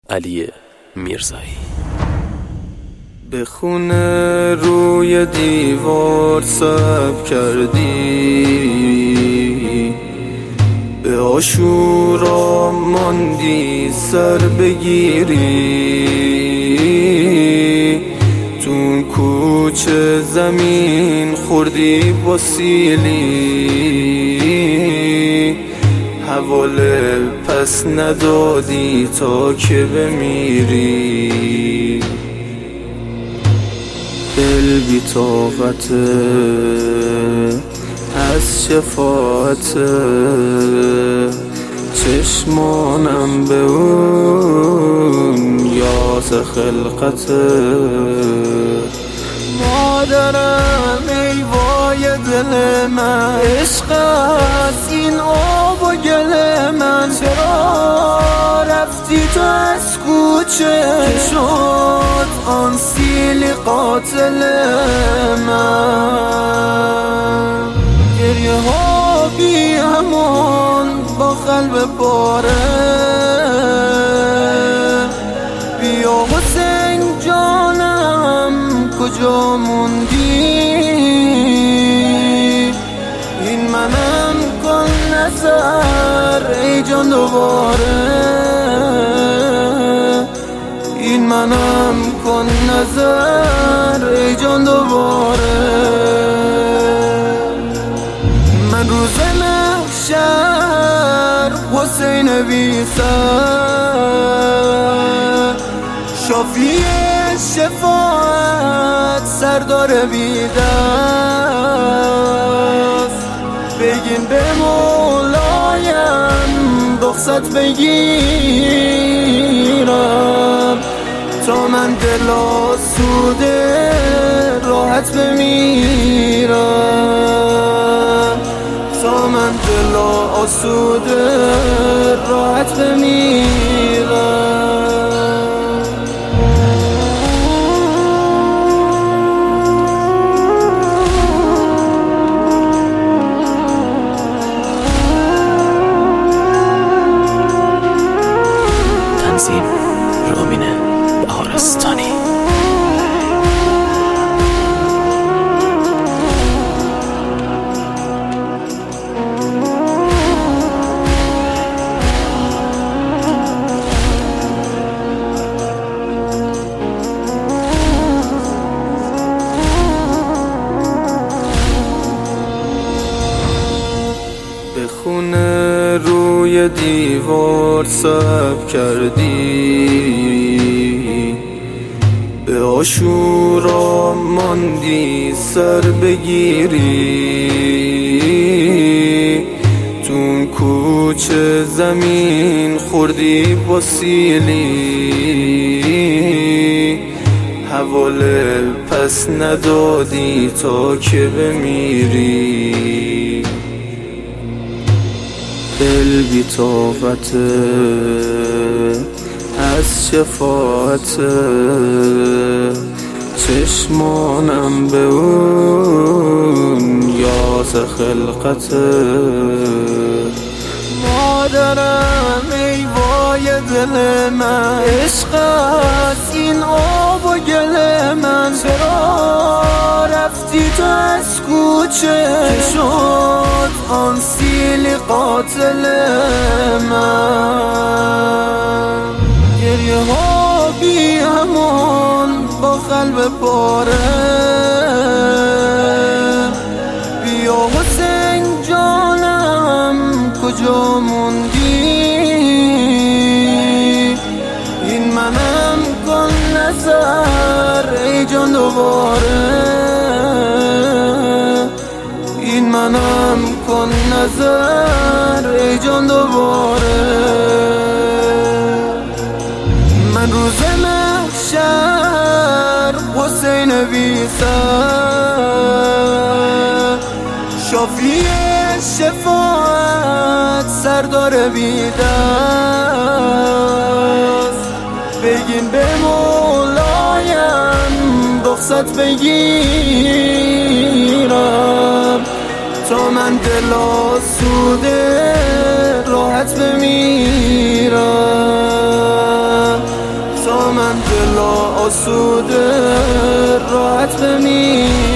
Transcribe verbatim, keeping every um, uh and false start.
علی میرزایی. به خونه روی دیوار سب کردی، به عاشورا ماندی سر بگیری، تو کوچه زمین خوردی با سیلی، حواله پس ندادی تا که بمیری. دل بی طاقته از شفاعته، چشمانم به اون یاس خلقته. مادرم ای وای دل من، عشق از این آب و گل من. چرا رفتی تو از کوچه که شد آن سیلی قاتل من؟ گریه ها بی امان با قلب پاره، بیا حسین جانم کجا موندی؟ این منم کن نظر ای جان دوباره، این منم کن نظر ای جان دوباره. من روز محشر حسین بی سر، شافی شفاعت سردار بی دست. بگین به مولایم رخصت بگیرم تا من دل آسوده راحت بمیرم، تا من دل آسوده راحت بمیرم. تنظیم رامین بهارستانی. به خونه روی دیوار سب کردی، به عاشورا ماندی سر بگیری، تو کوچه زمین خوردی با سیلی، حواله پس ندادی تا که بمیری. دل بی طاقته از شفاعته، چشمانم به اون یاس خلقته. مادرم ای وای دل من، عشق از این آب و گل من. چرا رفتی تو از کوچه که شد آن سیلی قاتل من؟ گریه ها بی امان با قلب پاره، بیا حسین جانم کجا موندی؟ این منم کن نظر ای جان دوباره، این منم کن نظر ای جان دوباره. من روز محشر حسین بی سر، شافی شفاعت سردار بی دست. بگین به مولایم رخصت بگیرم تا من دل آسوده راحت بمیرم، آسوده راحت بمیر